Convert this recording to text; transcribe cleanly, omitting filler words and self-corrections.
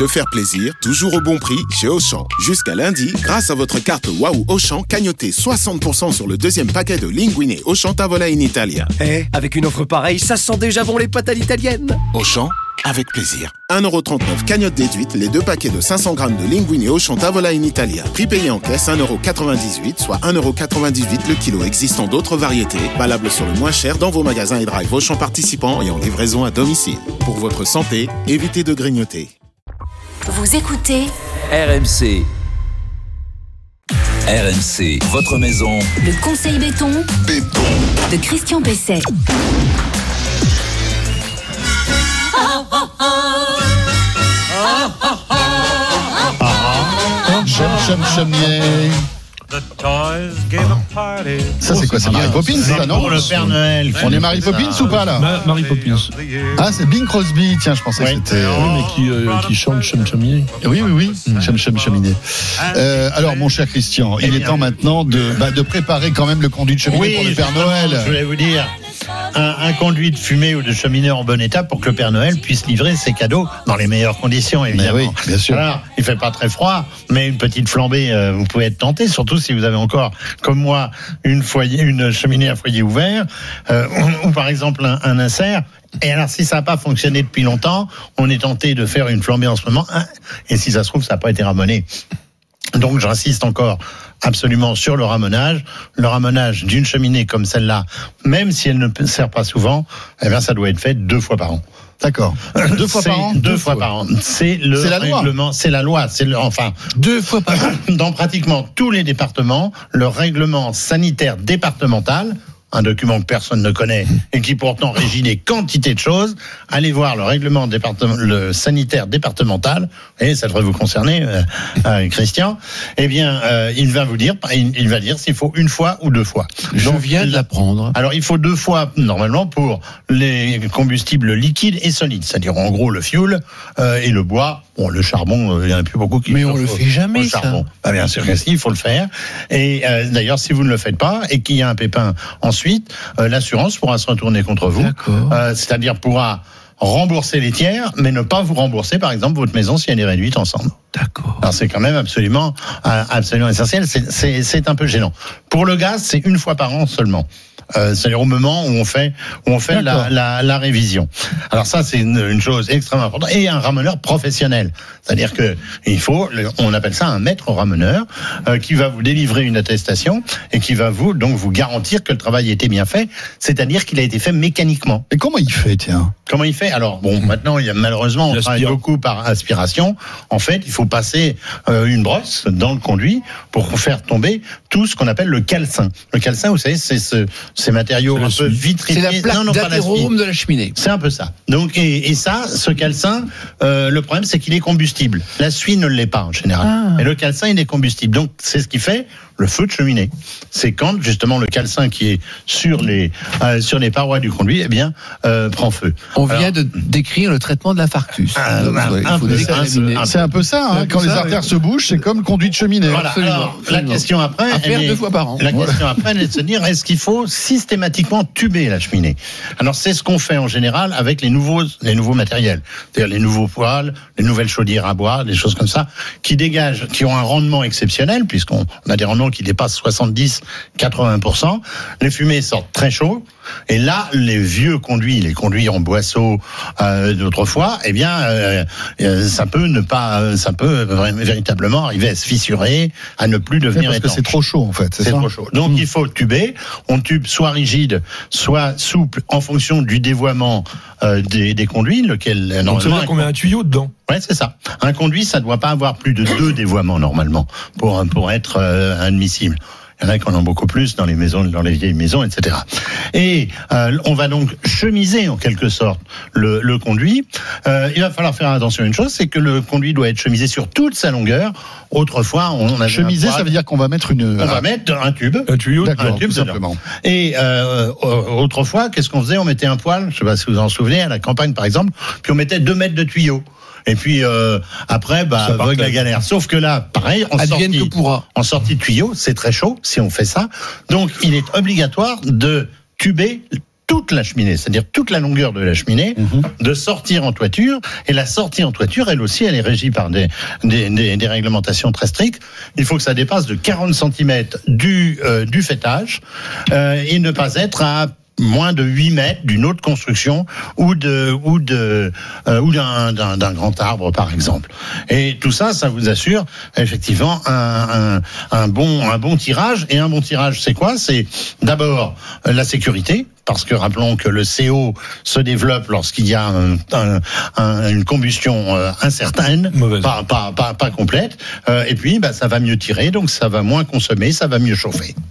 Se faire plaisir, toujours au bon prix chez Auchan. Jusqu'à lundi, grâce à votre carte Waouh Auchan, cagnotez 60% sur le deuxième paquet de Linguine Auchan Tavola in Italia. Avec une offre pareille, ça sent déjà bon les pâtes à l'italienne. Auchan, avec plaisir. 1,39€ cagnotte déduite, les 2 paquets de 500 grammes de Linguine Auchan Tavola in Italia. Prix payé en caisse 1,98€, soit 1,98€ le kilo. Existant d'autres variétés, valables sur le moins cher dans vos magasins et drive Auchan participants et en livraison à domicile. Pour votre santé, évitez de grignoter. Vous écoutez RMC. RMC, votre maison. Le conseil béton de Christian Pesset. Ça c'est quoi, c'est Mary Poppins ça, non? Pour le Père Noël. On est Mary Poppins ou pas là? Mary Poppins. Ah, c'est Bing Crosby, tiens, je pensais que c'était... Oui, mais qui chante Chum Chumier. Oui. Chum Cheminé. Alors mon cher Christian, il est temps maintenant de préparer quand même le conduit de cheminée pour le Père Noël. Je voulais vous dire, un conduit de fumée ou de cheminée en bon état pour que le Père Noël puisse livrer ses cadeaux dans les meilleures conditions, évidemment. Mais oui, bien sûr. Alors, il fait pas très froid, mais une petite flambée, vous pouvez être tenté, surtout si vous avez encore, comme moi, une cheminée à foyer ouvert, ou par exemple un insert. Et alors, si ça n'a pas fonctionné depuis longtemps, on est tenté de faire une flambée en ce moment, et si ça se trouve, ça n'a pas été ramoné. Donc, j'insiste encore absolument sur le ramonage. Le ramonage d'une cheminée comme celle-là, même si elle ne sert pas souvent, eh bien, ça doit être fait 2 fois par an. D'accord. 2 fois par an? 2 fois par an. C'est le règlement. C'est la loi. Enfin, 2 fois par an. Dans pratiquement tous les départements, le règlement sanitaire départemental, un document que personne ne connaît et qui pourtant régit des quantités de choses, allez voir le règlement le sanitaire départemental, et ça devrait vous concerner, Christian, eh bien, il va dire s'il faut 1 fois ou 2 fois. Je viens de l'apprendre. Alors, il faut 2 fois, normalement, pour les combustibles liquides et solides, c'est-à-dire, en gros, le fioul et le bois. Bon, le charbon, il n'y en a plus beaucoup qui... Mais on le fait jamais, ça. Bah, bien sûr que si, il faut le faire. Et d'ailleurs, si vous ne le faites pas et qu'il y a un pépin ensuite, l'assurance pourra se retourner contre vous. C'est-à-dire pourra rembourser les tiers, mais ne pas vous rembourser, par exemple, votre maison si elle est réduite en cendres. D'accord. Alors c'est quand même absolument essentiel. C'est un peu gênant. Pour le gaz, c'est 1 fois par an seulement. C'est-à-dire au moment où on fait la révision. Alors ça, c'est une chose extrêmement importante. Et un ramoneur professionnel. C'est-à-dire que on appelle ça un maître ramoneur, qui va vous délivrer une attestation et qui va vous garantir que le travail a été bien fait. C'est-à-dire qu'il a été fait mécaniquement. Et comment il fait, tiens? Comment il fait? Alors, maintenant, malheureusement, on travaille beaucoup par aspiration. En fait, il faut passer une brosse dans le conduit pour faire tomber tout ce qu'on appelle le calcin. Le calcin, vous savez, c'est ces matériaux un peu vitrifiés. C'est la plaque d'athérome de la cheminée. C'est un peu ça. Donc, et ça, ce calcin, le problème, c'est qu'il est combustible. La suie ne l'est pas, en général. Et le calcin, il est combustible. Donc, c'est ce qui fait le feu de cheminée. C'est quand, justement, le calcin qui est sur les parois du conduit, prend feu. On vient de décrire le traitement de l'infarctus. C'est un peu ça, quand les artères se bougent, c'est comme le conduit de cheminée. Voilà. Alors, la question après, faire 2 fois par an. La question après, elle est de se dire, est-ce qu'il faut systématiquement tuber la cheminée? Alors, c'est ce qu'on fait en général avec les nouveaux matériels. C'est-à-dire les nouveaux poêles, les nouvelles chaudières à bois, des choses comme ça, qui ont un rendement exceptionnel, puisqu'on a des rendements qui dépassent 70-80%. Les fumées sortent très chaud. Et là, les vieux conduits, les conduits en boisseau d'autrefois, ça peut véritablement arriver à se fissurer, à ne plus devenir étanche. Parce que c'est trop chaud, en fait. C'est trop chaud. Donc, il faut tuber. On tube soit rigide, soit souple, en fonction du dévoiement des conduits, lequel normalement. Donc, ça veut dire qu'on met un tuyau dedans. Ouais, c'est ça. Un conduit, ça ne doit pas avoir plus de 2 dévoiements normalement pour être admissible. Il y en a qui en ont beaucoup plus dans les maisons, dans les vieilles maisons, etc. Et on va donc chemiser en quelque sorte le conduit. Il va falloir faire attention à une chose, c'est que le conduit doit être chemisé sur toute sa longueur. Autrefois, on a chemiser, ça veut dire qu'on va mettre on va mettre un tube, tuyau, un tube simplement. Et autrefois, qu'est-ce qu'on faisait? On mettait un poêle, je ne sais pas si vous en souvenez, à la campagne par exemple, puis on mettait 2 mètres de tuyau. Et puis après, avec la galère. Sauf que là, pareil, en sortie de tuyau, c'est très chaud si on fait ça. Donc, il est obligatoire de tuber toute la cheminée, c'est-à-dire toute la longueur de la cheminée, de sortir en toiture. Et la sortie en toiture, elle aussi, elle est régie par des réglementations très strictes. Il faut que ça dépasse de 40 cm du faîtage et ne pas être à moins de 8 mètres d'une autre construction ou d'un grand arbre, par exemple. Et tout ça, ça vous assure effectivement un bon tirage. Et un bon tirage, c'est quoi? C'est d'abord la sécurité. Parce que rappelons que le CO se développe lorsqu'il y a une combustion incertaine, pas complète. Et puis, ça va mieux tirer, donc ça va moins consommer, ça va mieux chauffer.